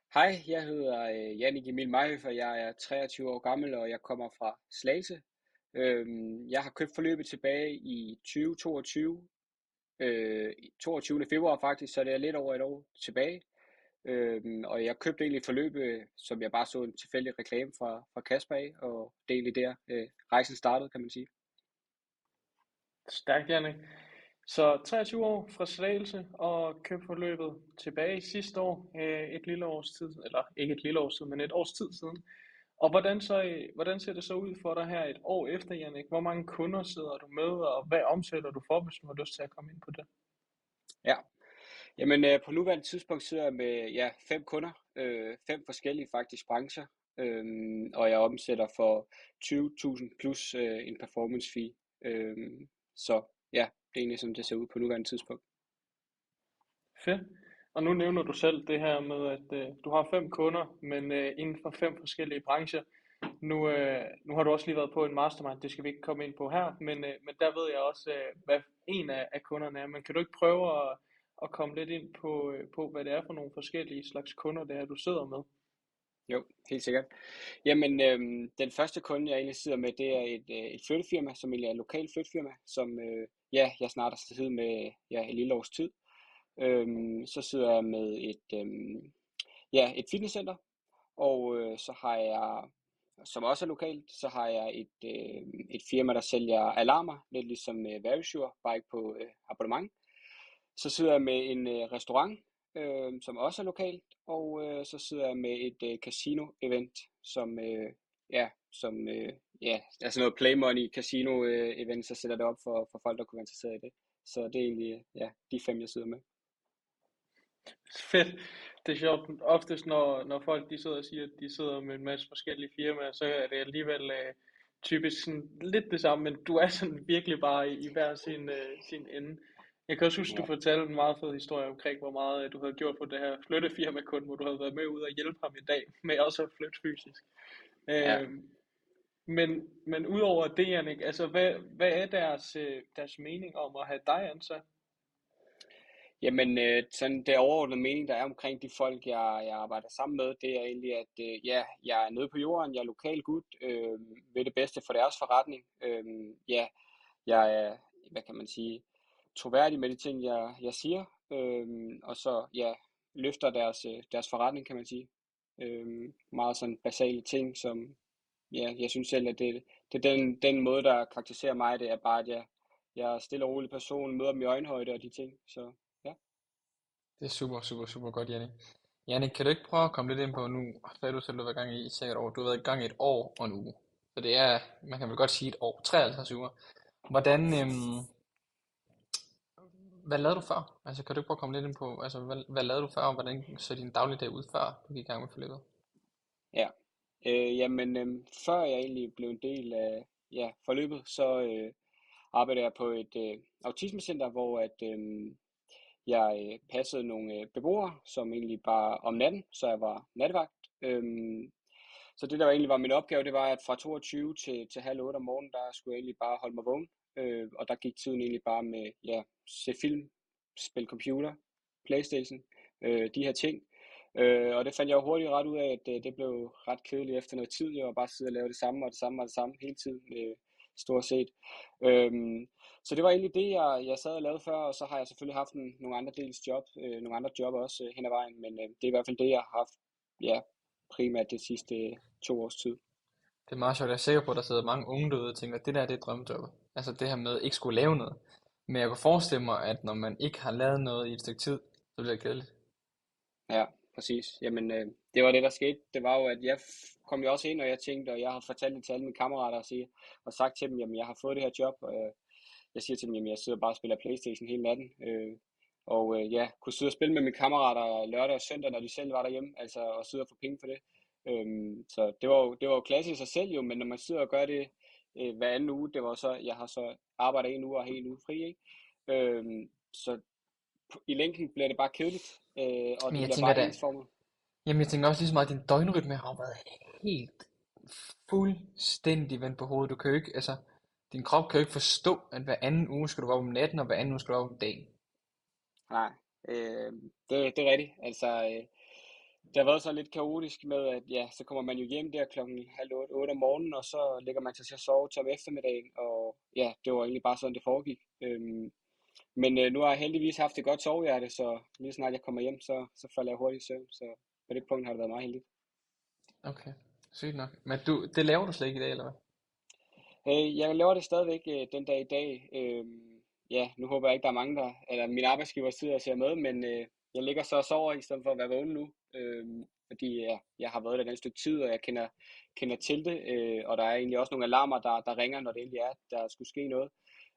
Hej, jeg hedder Jannik Emil Meyhofer. Jeg er 23 år gammel, og jeg kommer fra Slagelse. Jeg har købt forløbet tilbage i 2022, 22. februar faktisk, så det er lidt over et år tilbage. Og jeg købte egentlig forløbet, som jeg bare så en tilfældig reklame fra Kasper af, og det er egentlig der, rejsen startede, kan man sige. Stærkt, Jannik. Så 23 år fra Slagelse og købt forløbet tilbage sidste år, et lille års tid, eller ikke et lille års tid, men et års tid siden. Og hvordan ser det så ud for dig her et år efter, Jannik? Hvor mange kunder sidder du med, og hvad omsætter du for, hvis du har lyst til at komme ind på det? Ja, jamen på nuværende tidspunkt sidder jeg med fem kunder, fem forskellige faktisk brancher, og jeg omsætter for 20.000 plus en performance fee. Så ja, det er egentlig sådan, det ser ud på nuværende tidspunkt. Fedt. Og nu nævner du selv det her med, at du har fem kunder, men inden for fem forskellige brancher. Nu har du også lige været på en mastermind, det skal vi ikke komme ind på her, men der ved jeg også, hvad en af kunderne er. Men kan du ikke prøve at komme lidt ind på, hvad det er for nogle forskellige slags kunder, det er, du sidder med? Jo, helt sikkert. Jamen, den første kunde, jeg egentlig sidder med, det er et flyttefirma, som egentlig er et lokalt flyttefirma, som jeg snart har siddet med et lille års tid. Så sidder jeg med et fitnesscenter, og så har jeg, som også er lokalt, så har jeg et firma, der sælger alarmer, lidt ligesom Verisure, bare ikke på abonnement. Så sidder jeg med en restaurant, som også er lokalt, og så sidder jeg med et casino-event, som, altså noget play money casino-event, så sætter det op for folk, der kunne være interesseret i det. Så det er egentlig, de fem, jeg sidder med. Fedt. Det er sjovt. Oftest når folk de sidder og siger, at de sidder med en masse forskellige firmaer, så er det alligevel typisk sådan lidt det samme, men du er sådan virkelig bare i hver sin ende. Jeg kan også huske, du Ja, fortalte en meget fed historie omkring, hvor meget du havde gjort på det her flyttefirma kun, hvor du havde været med ud og hjælpe ham i dag med også at flytte fysisk. ja. Øh, men udover det, Jannik, altså hvad er deres mening om at have dig ansat? Jamen, sådan det overordnede mening, der er omkring de folk, jeg arbejder sammen med, det er egentlig, at jeg er nede på jorden, jeg er lokal gut, vil det bedste for deres forretning. Jeg er, hvad kan man sige, troværdig med de ting, jeg siger, og så, løfter deres forretning, kan man sige. Meget sådan basale ting, som, jeg synes selv, at det er den måde, der karakteriserer mig, det er bare, at jeg er stille og rolig person, møder dem i øjenhøjde og de ting, så ja. Det er super, super, super godt, Jannik. Jannik, kan du ikke prøve at komme lidt ind på nu, hvad du selv har været i gang i sikkert år. Du har været i gang i et år og en uge. Så det er, man kan vel godt sige et år, 53 uger. Hvordan, hvad lavede du før? Altså, kan du ikke prøve at komme lidt ind på, altså, hvad lavede du før, og hvordan så din dagligdag ud, før du gik i gang med forløbet? Ja, jamen, før jeg egentlig blev en del af forløbet, så arbejdede jeg på et autismecenter, hvor at jeg passede nogle beboere, som egentlig bare om natten, så jeg var nattevagt. Så det der egentlig var min opgave, det var, at fra 22 til halv 8 om morgenen, der skulle jeg egentlig bare holde mig vågen. Og der gik tiden egentlig bare med, se film, spille computer, Playstation, de her ting. Og det fandt jeg jo hurtigt ret ud af, at det blev ret kedeligt efter noget tid. Jeg var bare sidde og lave det samme og det samme og det samme hele tiden, stort set. Så det var egentlig det, jeg sad og lavede før, og så har jeg selvfølgelig haft nogle andre dels job, nogle andre job også hen ad vejen, men det er i hvert fald det, jeg har haft, primært det sidste 2 års tid. Det er meget sjovt, jeg er sikker på, at der sidder mange unge derude og tænker, at det der det er drømmejobbet. Altså det her med ikke skulle lave noget. Men jeg kunne forestille mig, at når man ikke har lavet noget i et stykke tid, så bliver det kedeligt. Ja, præcis. Jamen, det var det, der skete. Det var jo, at jeg kom jo også ind, og jeg tænkte, og jeg har fortalt det til alle mine kammerater og sagt til dem, jamen, jeg har fået det her job, og jeg siger til dem, jamen, jeg sidder bare og spiller Playstation hele natten. Og kunne sidde og spille med mine kammerater lørdag og søndag, når de selv var derhjemme, altså, og sidde og få penge for det. Så det var jo klasse i sig selv jo, men når man sidder og gør det hver anden uge, det var så, jeg har så arbejdet en uge og har en uge fri, ikke? Så i længden bliver det bare kedeligt, og Men det jeg bliver tænker bare da, ensformigt. jamen jeg tænker også lige så meget, at din døgnrytme har været helt fuldstændig vendt på hovedet. Du kan jo ikke, altså, din krop kan jo ikke forstå, at hver anden uge skal du være op om natten, og hver anden uge skal du være op om dagen. Nej, det er rigtigt. Altså, det har været så lidt kaotisk med, at ja, så kommer man jo hjem der klokken 7:30 om morgenen, og så lægger man sig til at sove til om eftermiddagen, og ja, det var egentlig bare sådan, det foregik. Men nu har jeg heldigvis haft et godt sovehjerte, så lige snart jeg kommer hjem, så falder jeg hurtigt i søvn, så på det punkt har det været meget heldigt. Okay, sygt nok. Men det laver du slet ikke i dag, eller hvad? Jeg laver det stadigvæk den dag i dag. Ja, nu håber jeg ikke, der er mange, eller min arbejdsgiver sidder og ser med, men jeg ligger så og sover i stedet for at være vågen nu. Fordi jeg har været der et stykke tid, og jeg kender til det, og der er egentlig også nogle alarmer, der ringer, når det egentlig er, der skulle ske noget.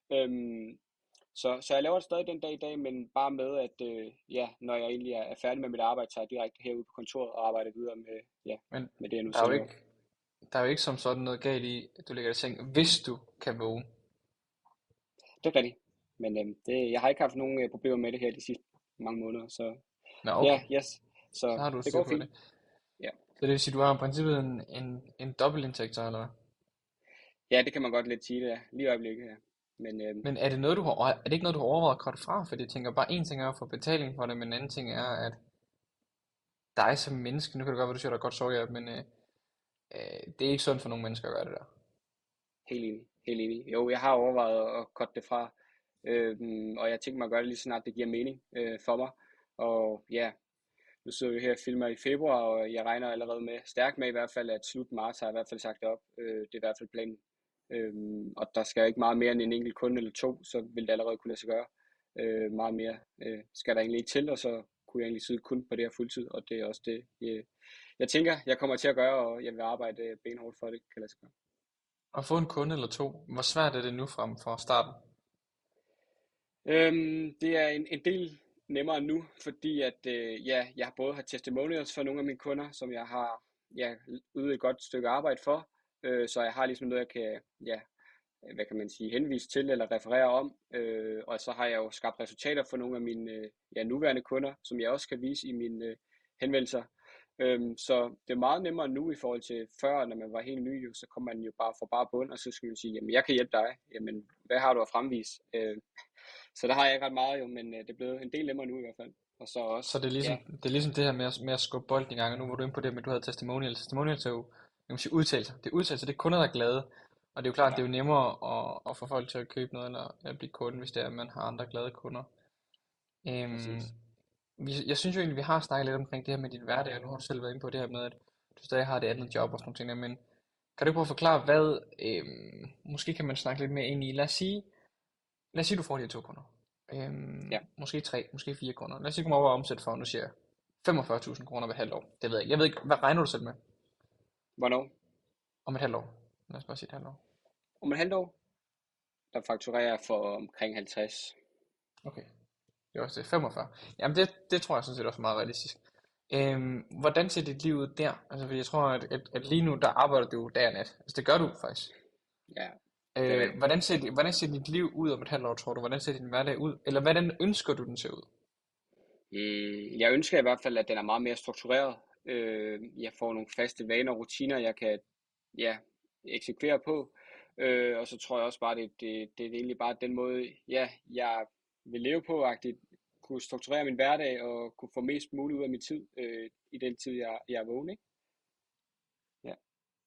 Så jeg laver det stadig den dag i dag, men bare med, at når jeg egentlig er færdig med mit arbejde, så er jeg direkte herude på kontoret og arbejder videre Men med det, jeg nu der er jo selv laver. ikke, der er jo ikke som sådan noget galt i, at du ligger i seng, hvis du kan vågne. Det er rigtigt. Men jeg har ikke haft nogen problemer med det her de sidste mange måneder, så Nå, okay. yes. Så Så har du det styr går på fint. det. Ja. Så det vil sige, at du har i princippet en dobbeltindtægt, så, eller hvad? Ja, det kan man godt lidt sige, det er. Lige i øjeblikket, ja. Men Men er det noget, er det ikke noget, du har overvejet at korte fra? Fordi jeg tænker, bare en ting er at få betaling for det, men en anden ting er, at dig som menneske, nu kan det godt være, du siger, der er godt sovehjælp, men det er ikke sundt for nogle mennesker at gøre det der. helt enig. Jo, jeg har overvejet at cutte det fra, og jeg tænker mig at gøre det lige så snart det giver mening for mig. Og ja, nu sidder vi her og filmer i februar, og jeg regner allerede stærkt med i hvert fald, at slut marts har jeg i hvert fald sagt det op. Det er i hvert fald planen. Og der skal ikke meget mere end en enkelt kunde eller to, så vil det allerede kunne lade sig gøre. Meget mere skal der egentlig ikke til, og så kunne jeg egentlig sidde kun på det her fuldtid, og det er også det, jeg tænker, jeg kommer til at gøre, og jeg vil arbejde benhårdt for, at det kan lade sig gøre. At få en kunde eller to, hvor svært er det nu frem for starten? Det er en del nemmere nu, fordi at jeg har både har testimonials for nogle af mine kunder, som jeg har ydet et godt stykke arbejde for, så jeg har ligesom noget, jeg kan hvad kan man sige, henvise til eller referere om, og så har jeg jo skabt resultater for nogle af mine nuværende kunder, som jeg også kan vise i mine henvendelser. Så det er meget nemmere nu i forhold til før, når man var helt ny, så kom man jo bare fra bare bund, og så skulle man sige, jamen jeg kan hjælpe dig, jamen hvad har du at fremvise? Så der har jeg ikke ret meget jo, men det er blevet en del nemmere nu i hvert fald. Og så også, Så det er ligesom det her med at skubbe bolden i gang, og nu var du inde på det med, at du havde testimonials. Testimonials er jo, kan man sige, udtalelser. Det er udtalelser, det er kunder, der er glade. Og det er jo klart, ja, det er jo nemmere at få folk til at købe noget, eller at blive kunde, hvis det er, at man har andre glade kunder. Øhm, præcis. jeg synes jo egentlig, vi har snakket lidt omkring det her med din hverdag, og nu har du selv været inde på det her med, at du stadig har det andet job og sådan nogle ting der, men kan du ikke prøve at forklare, hvad, måske kan man snakke lidt mere ind i, lad os sige, du får de her 2 kunder. Ja, Måske 3, måske 4 kunder. Lad os sige, du kommer over og omsætte for, nu siger jeg, 45.000 kroner ved et halvt år. Det ved jeg ikke. Jeg ved ikke, hvad regner du selv med hvornår? om et halvt år? Lad os bare sige et halvt år. Om et halvt år, der fakturerer jeg for omkring 50. Okay, det er også det. 45. Jamen det tror jeg sådan set også er meget realistisk. Hvordan ser dit liv ud der? Altså, fordi jeg tror, at lige nu, der arbejder du dag og nat. Altså, det gør du faktisk. Ja, det er rigtigt. Hvordan ser dit liv ud om et halvt år, tror du? Hvordan ser din hverdag ud? Eller hvordan ønsker du den ser ud? Jeg ønsker i hvert fald, at den er meget mere struktureret. Jeg får nogle faste vaner og rutiner, jeg kan eksekvere på. Og så tror jeg også bare, det er egentlig bare den måde, jeg vil leve på, agtigt kunne strukturere min hverdag og kunne få mest muligt ud af min tid i den tid, jeg er vågen, ikke? Ja,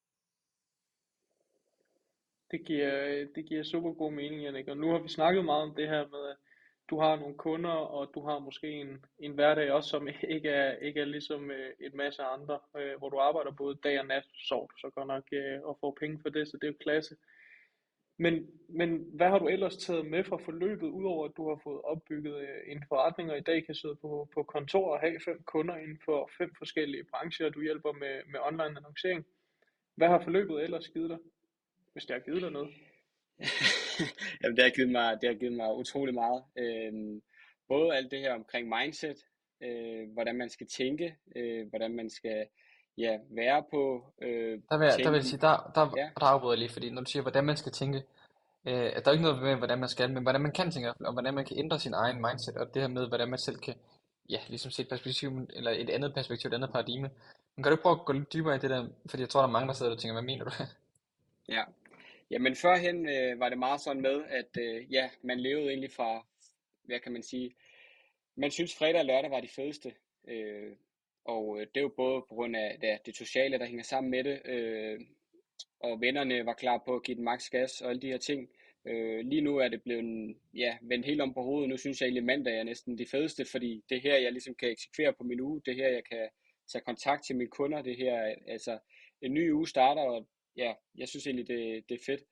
Det giver super god mening, Jannik. Og nu har vi snakket meget om det her med, at du har nogle kunder, og du har måske en hverdag også, som ikke er ligesom en masse andre, hvor du arbejder både dag og nat, sover du så godt nok og får penge for det, så det er jo klasse. Men hvad har du ellers taget med fra forløbet, udover at du har fået opbygget en forretning, og i dag kan sidde på kontor og have 5 kunder inden for 5 forskellige brancher, og du hjælper med online annoncering? Hvad har forløbet ellers givet dig, hvis det har givet dig noget? Jamen, det har givet mig utrolig meget. Både alt det her omkring mindset, hvordan man skal tænke, hvordan man skal være på Der vil jeg tænke. sige, der Ja, afbryder jeg lige, fordi når du siger, hvordan man skal tænke, at der er ikke noget med, hvordan man skal, men hvordan man kan tænke, og hvordan man kan ændre sin egen mindset, og det her med, hvordan man selv kan, ligesom se et perspektiv, eller et andet perspektiv, et andet paradigme. Men kan du ikke prøve at gå lidt dybere i det der, fordi jeg tror, der er mange, der sidder og tænker, hvad mener du? ja. Jamen førhen var det meget sådan med, at man levede egentlig fra, hvad kan man sige, man synes fredag og lørdag var de fedeste. og det er jo både på grund af det sociale, der hænger sammen med det, og vennerne var klar på at give den maks gas og alle de her ting. Lige nu er det blevet vendt helt om på hovedet. Nu synes jeg egentlig, mandag er næsten det fedeste, fordi det er her, jeg ligesom kan eksekvere på min uge. Det er her, jeg kan tage kontakt til mine kunder. Det her, altså en ny uge starter, og ja, jeg synes egentlig, det er fedt.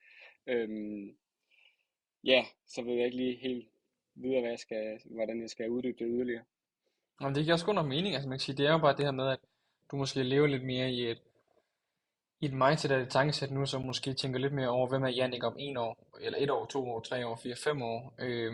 Så ved jeg ikke lige helt videre, hvordan jeg skal uddybe det yderligere. Og det giver også god nok mening, altså man kan sige, det er jo bare det her med, at du måske lever lidt mere i et mindset af et tankesæt nu, som måske tænker lidt mere over, hvem er Jannik om 1 år, eller 1 år, 2 år, 3 år, 4, 5 år.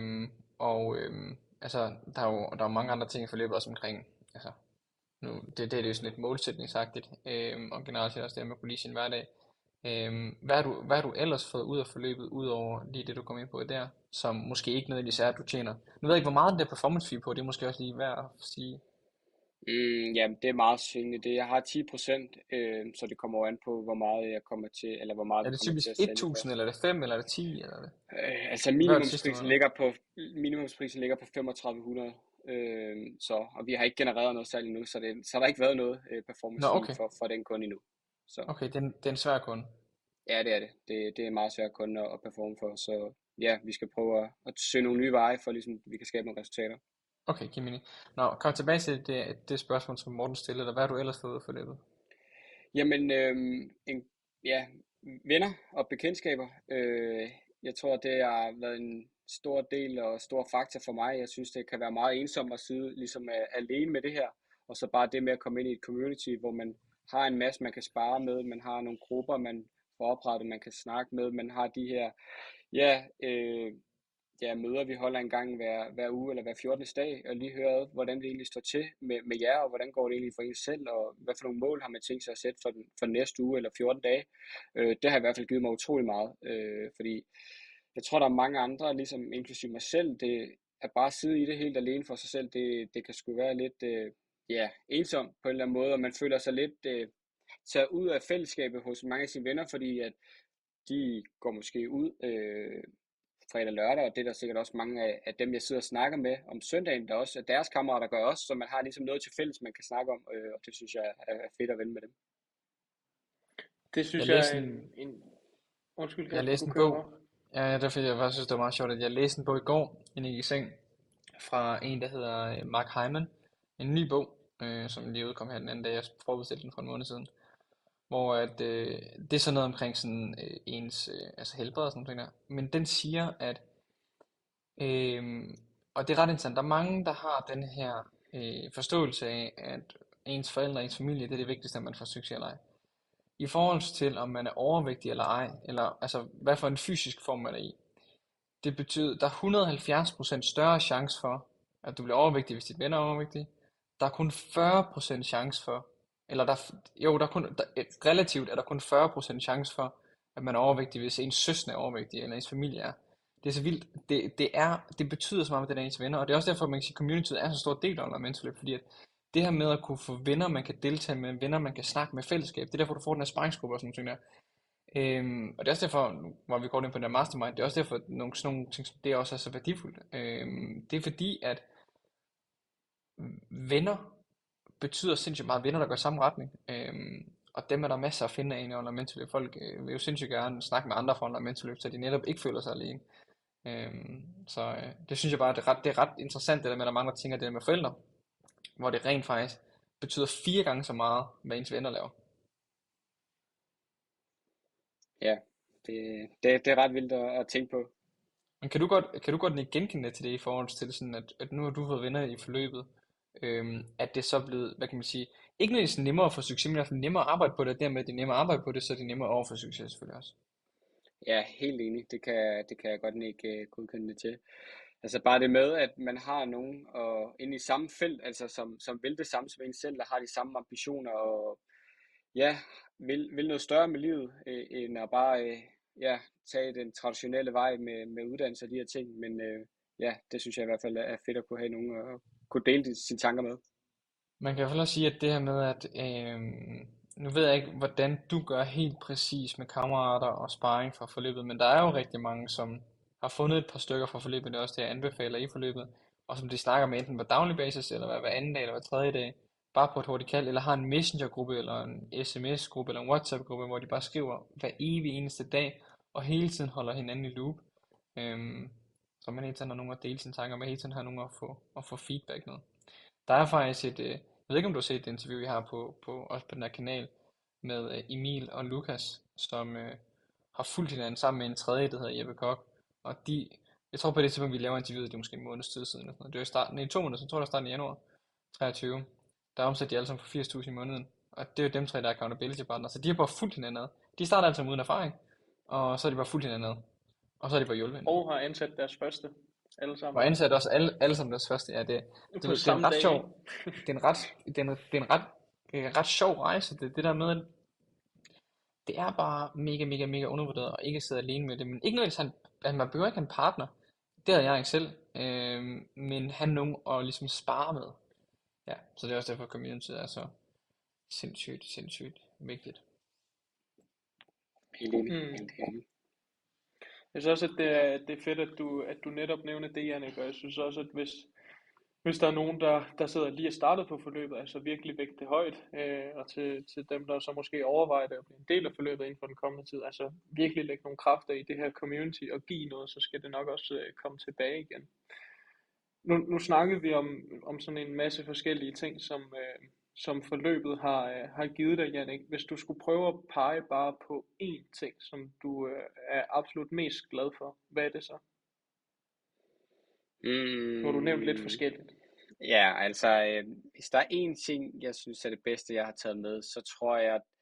Altså, der er jo mange andre ting i forløbet også omkring, altså, nu, det er jo sådan lidt målsætningsagtigt, og generelt set også det her med at kunne lide sin hverdag. Hvad har du ellers fået ud af forløbet, ud over lige det, du kom ind på der, som måske ikke nødvendigvis er, at du tjener? Nu ved jeg ikke, hvor meget den der performance fee på, det er måske også lige værd at sige. Jamen, det er meget svingende. Jeg har 10%, så det kommer jo an på, hvor meget jeg kommer til, eller hvor meget Er vi det kommer til typisk at sælge 1000, først. eller er det 5, eller er det 10, eller er det? Altså Hvad er det sidste, du minimumsprisen har? ligger på 3500, og vi har ikke genereret noget salg endnu, så der har ikke været noget Nå, performance fee okay. for den kunde endnu. Så Okay, det er en svær kunde. ja, det er det. Det er en meget svær kunde at performe for, så ja, vi skal prøve at søge nogle nye veje, for ligesom vi kan skabe nogle resultater. Okay, giv mening. Nå, kom tilbage til det spørgsmål, som Morten stillede dig. Hvad har du ellers fået ud af forløbet? Jamen, venner og bekendtskaber. Jeg tror, det har været en stor del og stor faktor for mig. Jeg synes, det kan være meget ensomt at sidde ligesom alene med det her. Og så bare det med at komme ind i et community, hvor man har en masse, man kan spare med. Man har nogle grupper, man får oprettet, man kan snakke med. Man har de her, møder, vi holder en gang hver uge eller hver 14. dag, og lige høre, hvordan det egentlig står til med jer, og hvordan går det egentlig for en selv, og hvad for nogle mål har man tænkt sig at sætte for den næste uge eller 14 dage. Det har i hvert fald givet mig utrolig meget, fordi jeg tror, der er mange andre, ligesom inklusive mig selv, det er bare at sidde i det helt alene for sig selv, det kan sgu være lidt ensomt på en eller anden måde, og man føler sig lidt taget ud af fællesskabet hos mange af sine venner, fordi at de går måske ud fredag og lørdag, og det er der sikkert også mange af dem, jeg sidder og snakker med om søndagen, der også er deres kammerater gør også, så man har ligesom noget til fælles, man kan snakke om, og det synes jeg er fedt at vende med dem. Det Jeg synes jeg læste er en, Undskyld, jeg Kasper, læste du en kører bog. over. Ja, derfor jeg bare synes, det var meget sjovt, at jeg læste en bog i går, inden jeg gik i seng, fra en, der hedder Mark Hyman. En ny bog, som lige udkom her den anden dag. Jeg forbestilte den for en måned siden. Hvor det er sådan noget omkring sådan, ens altså helbred og sådan noget der. Men den siger, at og det er ret interessant. Der er mange, der har den her forståelse af, at ens forældre og ens familie, det er det vigtigste, at man får succes eller ej. I forhold til, om man er overvægtig eller ej, eller altså, hvad for en fysisk form man er i. Det betyder, der er 170% større chance for, at du bliver overvægtig, hvis dit venner er overvægtige. Der er kun 40% chance for, eller relativt er der kun 40% chance for, at man er overvægtig, hvis ens søskende er overvægtige, eller ens familie er. Det er så vildt. Det betyder så meget, at det er ens venner, og det er også derfor, at man kan sige, at communityet er så stor del af mentorløb, fordi at det her med at kunne få venner, man kan deltage med, venner, man kan snakke med, fællesskab, det er derfor, du får den her sparringsgruppe og sådan nogle ting der. Og det er også derfor, hvor vi går ind på den der mastermind, det er også derfor, at sådan nogle ting, det også er så værdifuldt. Det er fordi, at venner betyder sindssygt meget, venner, der går i samme retning. Og dem er der masser at finde af i online mentorløb. Folk vil jo sindssygt gerne snakke med andre fra online mentorløb, så de netop ikke føler sig alene. Det synes jeg bare, det er ret interessant, det der med, at der er mange, der tænker det der med forældre, hvor det rent faktisk betyder 4 gange så meget, hvad ens venner laver. Ja, det er ret vildt at tænke på. Men kan du godt nikke genkende til det i forhold til sådan, at nu har du fået venner i forløbet, at det så er blevet, hvad kan man sige, ikke nødvendigvis nemmere at få succes, men i hvert fald nemmere at arbejde på det, og dermed det er nemmere at arbejde på det, så er det nemmere at overføre succes selvfølgelig også. Ja, helt enig. Det kan jeg godt ikke godkende det til. Altså bare det med, at man har nogen inde i samme felt, altså som vil det samme som en selv, og har de samme ambitioner, og ja, vil noget større med livet, end at bare tage den traditionelle vej med uddannelse og de her ting. Men det synes jeg i hvert fald er fedt at kunne have nogen og kunne dele sine tanker med. Man kan i hvert fald også sige, at det her med, at nu ved jeg ikke, hvordan du gør helt præcis med kammerater og sparring fra forløbet, men der er jo rigtig mange, som har fundet et par stykker fra forløbet, det er også det, jeg anbefaler i forløbet, og som de snakker med enten på daglig basis, eller hver anden dag, eller hver tredje dag, bare på et hurtigt kald, eller har en messengergruppe, eller en sms-gruppe, eller en WhatsApp-gruppe, hvor de bare skriver hver evig eneste dag, og hele tiden holder hinanden i loop. Så man hele tiden har nogen at dele sine tanker med, hele tiden har nogen at få feedback med. Der er faktisk jeg ved ikke om du har set det interview, vi har også på den her kanal, med Emil og Lukas, som har fulgt hinanden sammen med en tredje, der hedder Jeppe Kok. Og jeg tror på det tidspunkt, vi laver interviewet, det er måske en måneds tid siden. Eller sådan noget. Det var i starten, i 2 måneder, så tror jeg, det var starten i januar 23. Der omsatte de alle sammen for 80.000 i måneden. Og det er jo dem tre, der er accountability partner. Så de har bare fulgt hinanden ad. De starter altså uden erfaring, og så er de bare fulgt hinanden ad. Og så er de bare hjulpet hinanden. Og har ansat deres første, alle Og sammen. ansat også alle sammen deres første. Ja, det er en ret sjov. Det er en ret sjov rejse. Det der med, at det er bare mega, mega, mega undervurderet, og ikke sidde alene med det. Men ikke noget, at man behøver ikke have en partner. Det havde jeg ikke selv. Men have nogen at ligesom spare med. Ja, så det er også derfor, community er så sindssygt vigtigt. Helt enig. Jeg synes også, at det er fedt, at du netop nævner det, Jannik, og jeg synes også, at hvis der er nogen, der sidder lige og startet på forløbet, altså virkelig vægte det højt, og til dem, der så måske overvejer det at blive en del af forløbet inden for den kommende tid, altså virkelig lægge nogle kræfter i det her community og give noget, så skal det nok også komme tilbage igen. Nu snakkede vi om sådan en masse forskellige ting, som forløbet har givet dig, Jannik. Hvis du skulle prøve at pege bare på én ting, som du er absolut mest glad for, hvad er det så? Nu har du nævnt lidt forskelligt. Ja, altså, hvis der er én ting, jeg synes er det bedste, jeg har taget med, så tror jeg, at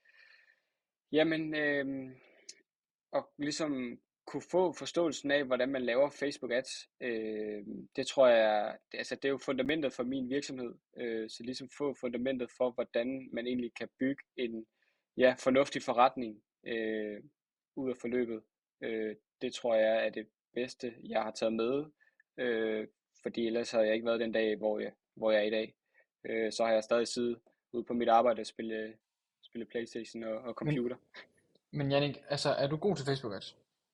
at ligesom kunne få forståelsen af, hvordan man laver Facebook ads, det tror jeg, altså det er jo fundamentet for min virksomhed, så ligesom få fundamentet for, hvordan man egentlig kan bygge en fornuftig forretning ud af forløbet. Det tror jeg er det bedste, jeg har taget med, fordi ellers havde jeg ikke været den dag, hvor jeg er i dag. Så har jeg stadig siddet ude på mit arbejde og spille PlayStation og computer. Men Jannik, altså er du god til Facebook ads?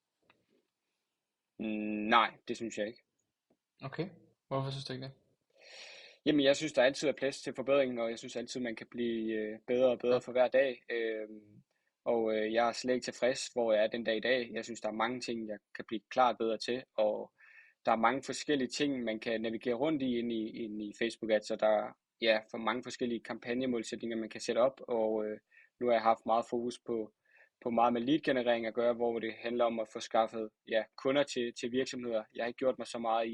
Nej, det synes jeg ikke. Okay, hvorfor synes du ikke det? Jamen, jeg synes, der altid er plads til forbedring, og jeg synes altid, man kan blive bedre og bedre for hver dag. Og jeg er slet ikke tilfreds, hvor jeg er den dag i dag. Jeg synes, der er mange ting, jeg kan blive klart bedre til, og der er mange forskellige ting, man kan navigere rundt i ind i Facebook ads, og der er for mange forskellige kampagnemålsætninger, man kan sætte op, og nu har jeg haft meget fokus på meget med lead-generering at gøre, hvor det handler om at få skaffet kunder til virksomheder. Jeg har ikke gjort mig så meget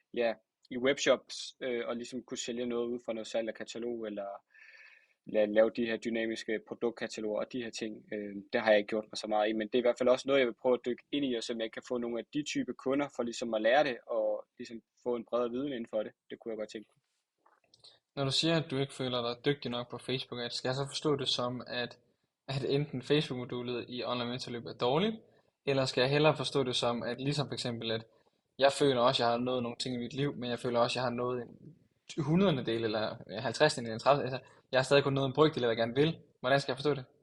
i webshops og ligesom kunne sælge noget ud fra noget salg af katalog, eller lave de her dynamiske produktkataloger og de her ting. Det har jeg ikke gjort mig så meget i, men det er i hvert fald også noget, jeg vil prøve at dykke ind i, og så jeg kan få nogle af de type kunder for ligesom at lære det, og ligesom få en bredere viden inden for det. Det kunne jeg godt tænke. Når du siger, at du ikke føler dig dygtig nok på Facebook ads, skal jeg så forstå det som, at enten Facebook-modulet i online mentorløb er dårligt, eller skal jeg hellere forstå det som, at ligesom for eksempel, at jeg føler også, at jeg har nået nogle ting i mit liv, men jeg føler også, at jeg har nået en 100. del, eller 50. eller 30. Altså, jeg har stadig kun nået en brøkdel, eller hvad jeg gerne vil. Hvordan skal jeg forstå det?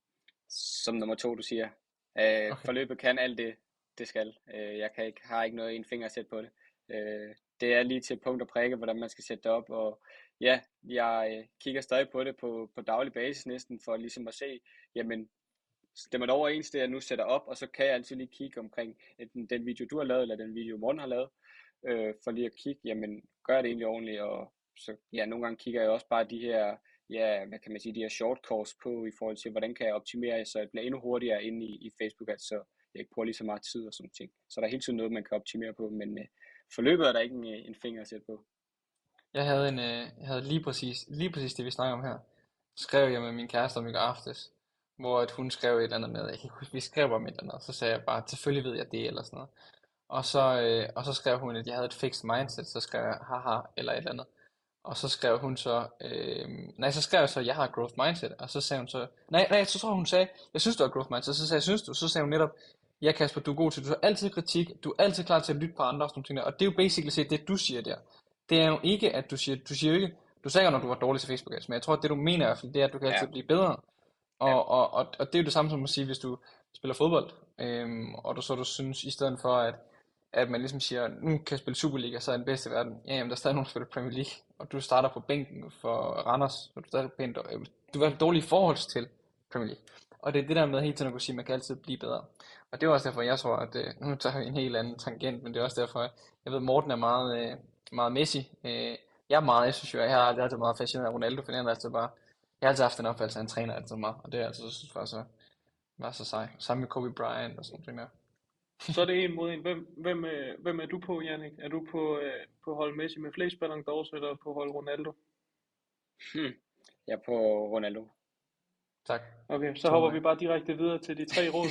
Som nummer 2, du siger. Forløbet kan alt det skal. Jeg har ikke noget en finger at sætte på det. Det er lige til punkt og prikke, hvordan man skal sætte det op, og ja, jeg kigger stadig på det på daglig basis næsten, for ligesom at se, jamen, stemmer det overens det, jeg nu sætter op, og så kan jeg altid lige kigge omkring enten den video, du har lavet, eller den video, Morten har lavet, for lige at kigge, jamen, gør det egentlig ordentligt, og så, nogle gange kigger jeg også bare de her, hvad kan man sige, de her short course på, i forhold til, hvordan kan jeg optimere, så jeg bliver endnu hurtigere inde i Facebook, så jeg ikke bruger lige så meget tid og sådan ting. Så der er hele tiden noget, man kan optimere på, men forløbet er der ikke en finger at sætte på. Jeg havde lige præcis det, vi snakker om her. Skrev jeg med min kæreste om i går aftes, hvor at hun skrev et eller andet med, jeg kan ikke huske, vi skrev om et eller andet, så sagde jeg bare, selvfølgelig ved jeg det, eller sådan noget. Og så skrev hun, at jeg havde et fixed mindset, så skrev jeg, haha, eller et eller andet. Og så skrev hun så, så skrev jeg så, jeg har growth mindset, og så sagde hun så, så tror hun sagde, jeg synes du har growth mindset, så sagde jeg, synes du, så sagde hun netop, ja Kasper, du er god til, du har altid kritik, du er altid klar til at lytte på andre og sådan ting der, og det er jo basically set det, du siger der. Det er jo ikke, at du siger jo ikke, du sagde jo, når du var dårlig til Facebook ads, men jeg tror, at det du mener i hvert fald, det er, at du kan altid blive bedre. Og det er jo det samme som at sige, hvis du spiller fodbold, og du synes, i stedet for at man ligesom siger, nu kan jeg spille Superliga, så er jeg den bedste i verden. Ja, jamen, der er stadig nogen, der spiller Premier League, og du starter på bænken for Randers, og du er stadig pænt, du har dårlige forhold til Premier League. Og det er det der med hele tiden at kunne sige, at man kan altid blive bedre. Og det er også derfor, jeg tror, at nu tager vi en helt anden tangent, men det er også derfor, jeg ved, Morten er meget Messi. Jeg synes jo, at jeg har altid meget fascineret af Ronaldo, for jeg har altid haft en opfattelse af en træner altid meget, og det er altså, synes jeg var så sej. Sammen med Kobe Bryant og sådan noget der. Så er det en mod en. Hvem er du på, Jannik? Er du på hold Messi med flest Ballon d'Ors, eller på hold Ronaldo? Jeg er på Ronaldo. Tak. Okay, så hopper vi bare direkte videre til de 3 råd.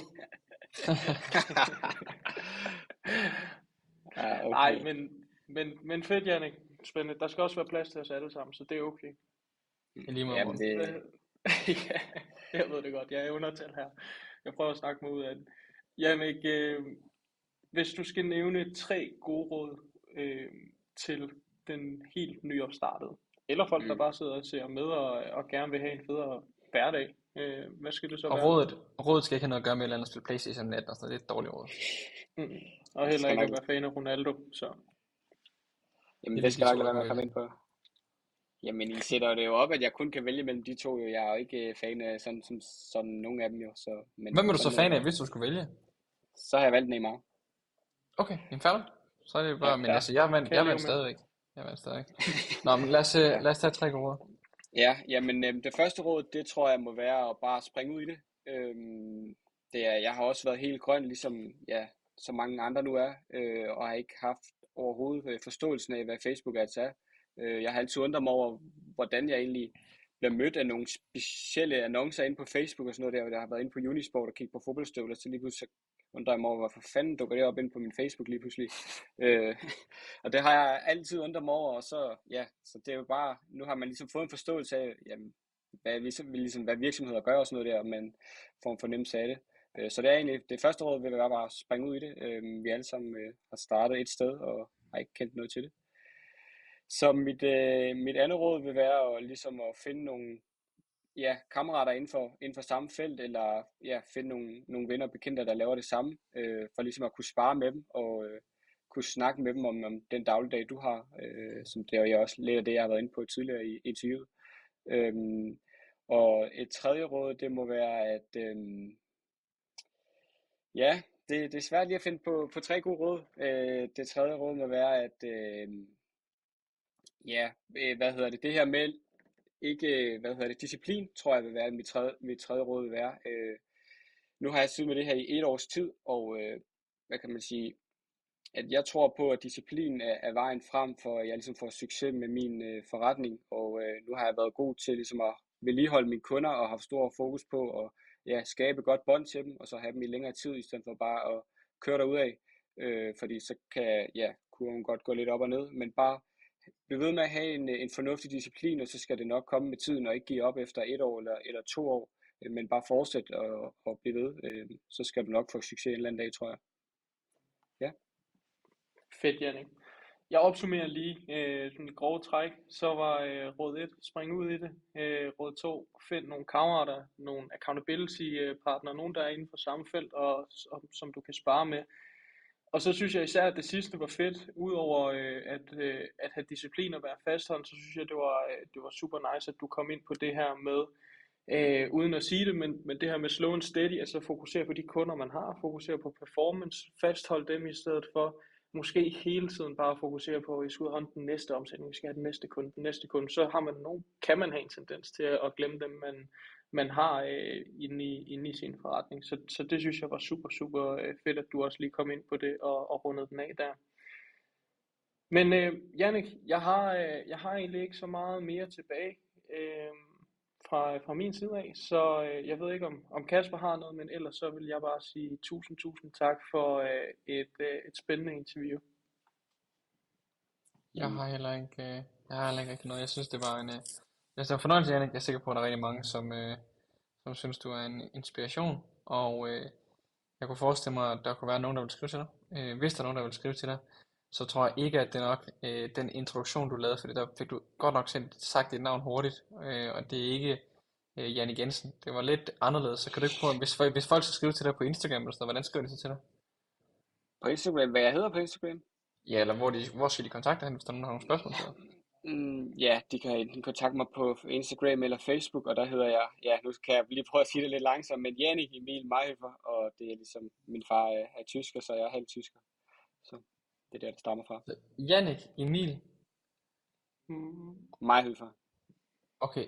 Okay. Nej, men fedt, Jannik. Spændende. Der skal også være plads til os alle sammen, så det er okay. Lige måde, Jamen, det... Ja, jeg ved det godt. Jeg er undertal her. Jeg prøver at snakke mig ud af det. Jannik, hvis du skal nævne 3 gode råd til den helt nyopstartede, eller folk, der bare sidder og ser med og gerne vil have en federe hverdag, hvad skal det så være? Og rådet skal ikke have noget at gøre med et eller andet spille PlayStation 18, og sådan noget. Det er et dårligt råd. Og heller ikke at være fan af Ronaldo, så... Jamen, det skal nok lade være med at komme ind på. Jamen, I sætter det jo op, at jeg kun kan vælge mellem de 2, jo. Jeg er jo ikke fan af sådan nogle af dem, jo. Så, men hvem er du så fan af, hvis du skulle vælge? Så har jeg valgt Neymar. Okay, en færdig. Så er det bare, men altså, jeg vandt stadigvæk. Nå, men lad os tage 3 gode råd. Ja, jamen, det første råd, det tror jeg må være at bare springe ud i det. Jeg har også været helt grøn, ligesom så mange andre nu er, og har ikke haft overhovedet forståelsen af, hvad Facebook Ads er. Jeg har altid undret mig over, hvordan jeg egentlig bliver mødt af nogle specielle annoncer inde på Facebook og sådan noget der, og jeg har været inde på Unisport og kigget på fodboldstøvler, så lige pludselig undrer jeg mig over, hvorfor fanden dukker det op inde på min Facebook lige pludselig. Og det har jeg altid undret mig over, og så det er jo bare, nu har man ligesom fået en forståelse af, jamen, hvad virksomheder gør og sådan noget der, og man får en fornemmelse af det. Så det er egentlig, det første råd vil være bare at springe ud i det. Vi alle sammen har startet et sted og har ikke kendt noget til det. Så mit andet råd vil være at finde nogle kammerater inden for samme felt, eller finde nogle venner og bekendte, der laver det samme, for ligesom at kunne spare med dem, og kunne snakke med dem om den dagligdag, du har, som det er også lidt af det, jeg har været inde på tidligere i interviewet. Og et tredje råd, det må være, at det er svært lige at finde på 3 gode råd. Det tredje råd må være, at det her med ikke, disciplin, tror jeg vil være mit tredje råd vil være. Nu har jeg siddet med det her i 1 års tid, og hvad kan man sige, at jeg tror på, at disciplin er vejen frem for, at jeg ligesom får succes med min forretning, og nu har jeg været god til ligesom at vedligeholde mine kunder og have stor fokus på at skabe godt bånd til dem, og så have dem i længere tid, i stedet for bare at køre derudad, fordi så kan kurven godt gå lidt op og ned, men bare blive ved med at have en fornuftig disciplin, og så skal det nok komme med tiden, og ikke give op efter 1 år eller 2 år, men bare fortsætte og blive ved, så skal du nok få succes en eller anden dag, tror jeg. Ja. Fedt, Jannik. Jeg opsummerer lige sådan et grove træk. Så var råd 1, spring ud i det. Råd 2, find nogle kammerater, nogle accountability partner, nogen der er inden for samme felt, og som du kan spare med. Og så synes jeg især, at det sidste var fedt. Udover at have disciplin og være fastholdt, så synes jeg, det var super nice, at du kom ind på det her med, uden at sige det, men det her med slow and steady, altså fokusere på de kunder, man har, fokusere på performance, fastholde dem i stedet for måske hele tiden bare fokusere på, at vi skal ud og håndte den næste omsætning, vi skal have den næste kunde, så kan man have en tendens til at glemme dem, man har inde i sin forretning. Så det synes jeg var super, super fedt, at du også lige kom ind på det og rundede den af der. Men Jannik, jeg har egentlig ikke så meget mere tilbage fra min side af, så jeg ved ikke om Kasper har noget, men ellers så vil jeg bare sige tusind tak for et spændende interview. Jeg har heller ikke rigtig noget. Jeg synes det var en fornøjelse, Jannik. Jeg er sikker på, at der er rigtig mange, som synes du er en inspiration, og jeg kunne forestille mig, at der kunne være nogen, der vil skrive til dig. Hvis der er nogen, der vil skrive til dig, så tror jeg ikke, at det er nok den introduktion, du lavede, for der fik du godt nok sagt dit navn hurtigt, og det er ikke Jannik Jensen. Det var lidt anderledes, så kan du ikke prøve, hvis folk skal skrive til dig på Instagram eller sådan noget, hvordan skriver de så til dig? På Instagram, hvad jeg hedder på Instagram? Ja, eller hvor skal de kontakte hen, hvis der er nogen, der har nogle spørgsmål til dig? Ja, de kan enten kontakte mig på Instagram eller Facebook, og der hedder jeg, ja, nu kan jeg lige prøve at sige det lidt langsomt, men Jannik Emil Mayhofer, og det er ligesom, min far er tysker, så jeg er halv tysker. Så det er der, det stammer fra. Så Jannik Emil, Mayhofer. okay,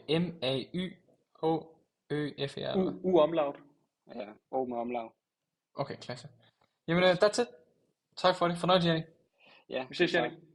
Mayhyøfer, eller hvad? U-omlaut. Ja, og med omlag. Okay, klasse. Jamen, that's it. Tak for det. Fornøjelse, Jannik. Ja, Vi ses, tak. Jannik.